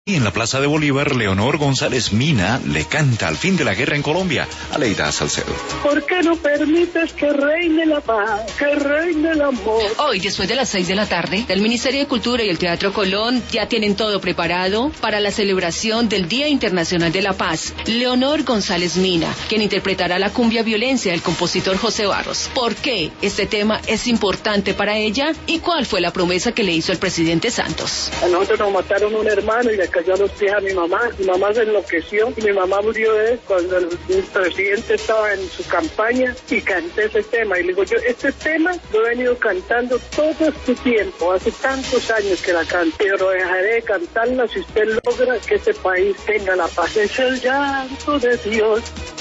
Y en la Plaza de Bolívar, Leonor González Mina le canta al fin de la guerra en Colombia a Leida Salcedo. ¿Por qué no permites que reine la paz, que reine el amor? Hoy, después de las 6 de la tarde, el Ministerio de Cultura y el Teatro Colón ya tienen todo preparado para la celebración del Día Internacional de la Paz. Leonor González Mina, quien interpretará la cumbia violencia del compositor José Barros. ¿Por qué este tema es importante para ella y cuál fue la promesa que le hizo el presidente Santos? A nosotros nos mataron un hermano y le cayó a los pies a mi mamá. Mi mamá se enloqueció y mi mamá murió cuando el presidente estaba en su campaña y canté ese tema. Y le digo yo, este tema lo he venido cantando todo este tiempo, hace tantos años que la canto, pero dejaré de cantarla si usted logra que este país tenga la paz. Es el llanto de Dios